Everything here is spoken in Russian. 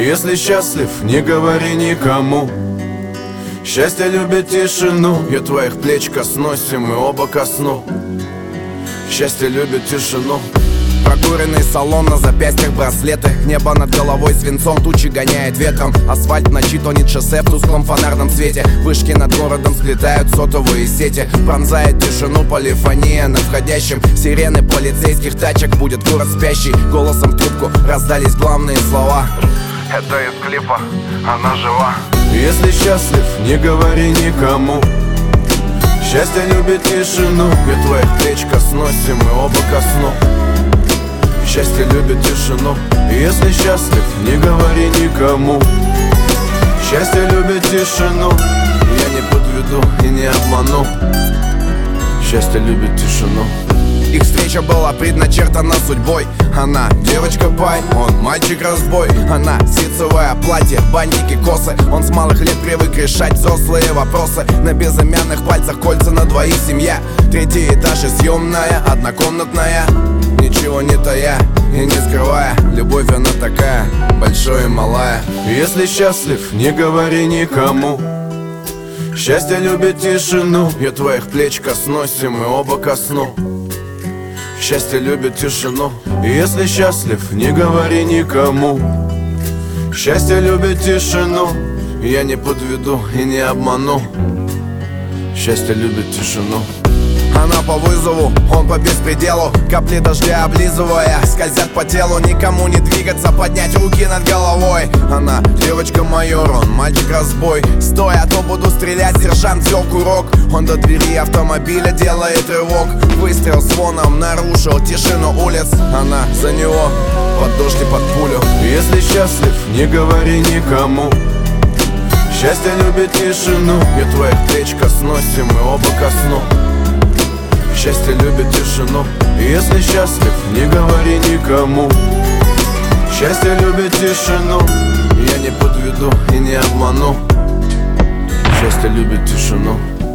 Если счастлив, не говори никому. Счастье любит тишину, я твоих плеч коснусь, и мы оба ко сну. Счастье любит тишину. Прокуренный салон, на запястьях браслеты. Небо над головой свинцом, тучи гоняет ветром. Асфальт в ночи тонет шоссе в тусклом фонарном свете. Вышки над городом сплетают сотовые сети. Пронзает тишину полифония на входящем. Сирены полицейских тачек, будет город спящий. Голосом в трубку раздались главные слова. Это из клипа, она жива. Если счастлив, не говори никому. Счастье любит тишину, я твоих плеч коснусь, и мы оба ко сну. Счастье любит тишину. Если счастлив, не говори никому. Счастье любит тишину, я не подведу и не обману. Счастье любит тишину. Их встреча была предначертана судьбой. Она девочка-пай, он мальчик-разбой. Она ситцевое платье, бантики, косы. Он с малых лет привык решать взрослые вопросы. На безымянных пальцах кольца на двоих семья. Третий этаж и съемная, однокомнатная. Ничего не тая и не скрывая. Любовь она такая, большая и малая. Если счастлив, не говори никому. Счастье любит тишину, я твоих плеч коснусь, и мы оба ко сну. Счастье любит тишину. Если счастлив, не говори никому. Счастье любит тишину, я не подведу и не обману. Счастье любит тишину. Она по вызову, он по беспределу. Капли дождя облизывая, скользят по телу. Никому не двигаться, поднять руки над головой. Она девочка-майор, он мальчик-разбой. Стой, а то буду стрелять, сержант взял курок. Он до двери автомобиля делает рывок. Выстрел звоном нарушил тишину улиц. Она за него, под дождь и под пулю. Если счастлив, не говори никому. Счастье любит тишину, я твоих плеч коснусь, и мы оба ко сну. Счастье любит тишину. Если счастлив, не говори никому. Счастье любит тишину, я не подведу и не обману. Счастье любит тишину.